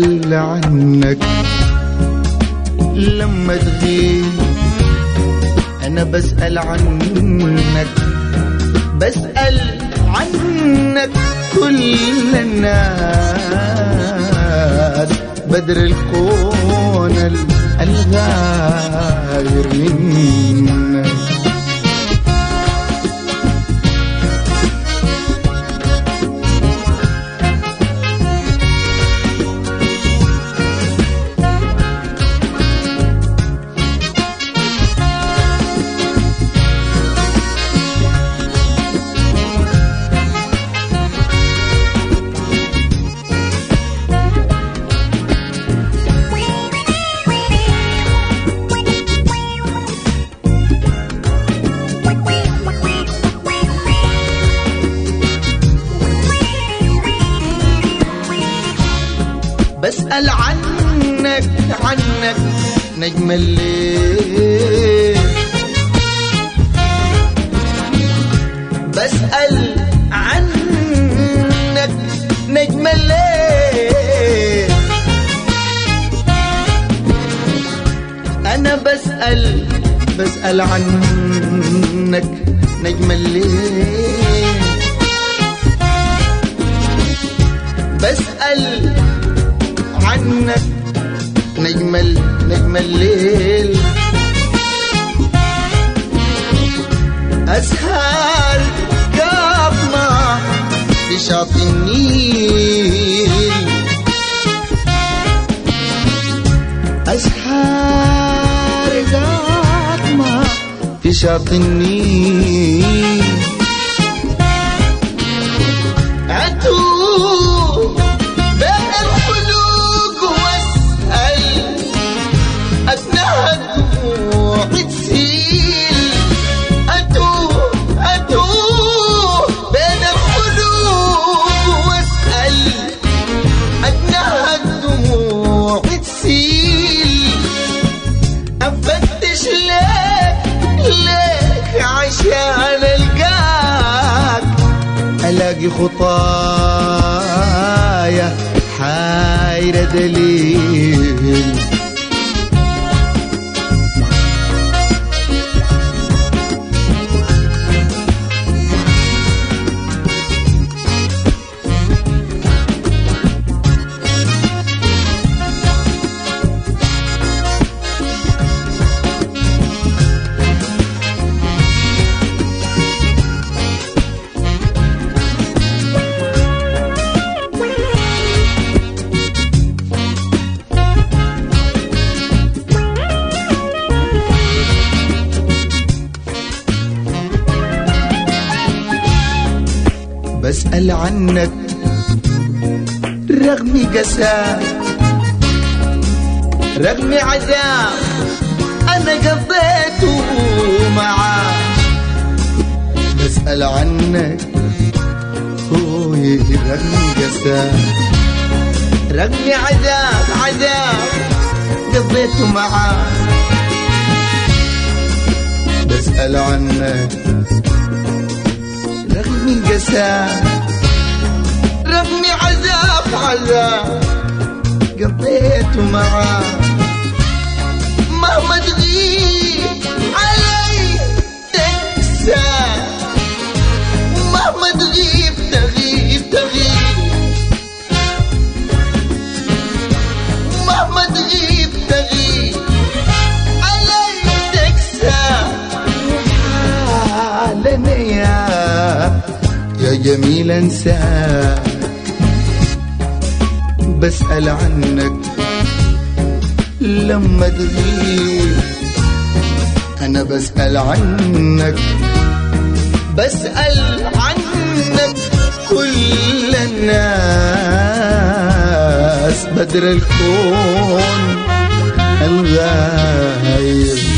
بسأل عنك لما تغيب، أنا بسأل عنك، بسأل عنك كل الناس، بدر الكون الغاير منك. بسأل عنك عنك نجم الليل، بسأل عنك نجم الليل، أنا بسأل عنك نجم الليل، بسأل عنك نجم الليل، أسهر قاطمة في شاطئ النيل، أسهر قاطمة في شاطئ النيل، أتوه بين الخلوق واسأل، أتنهى الدموع تسيل، أتوه بين الخلوق واسأل، أتنهى الدموع تسيل، أفتش لك عشان ألقاك، ألاقي خطايا حايرة دليل. بسأل عنك رغم قساك، رغم عذاب أنا قضيته معاك، بسأل عنك رغم قساك، رغم عذاب قضيته معاك، بسأل عنك رغم قساك، رغم عذاب قضيته معاك، مهما تغيب علي تنسى، مهما تغيب مهما تغيب علي تنسى، وحالنا يا جميل انساك، بسأل عنك لما تغيب، أنا بسأل عنك كل الناس، بدر الكون الغايب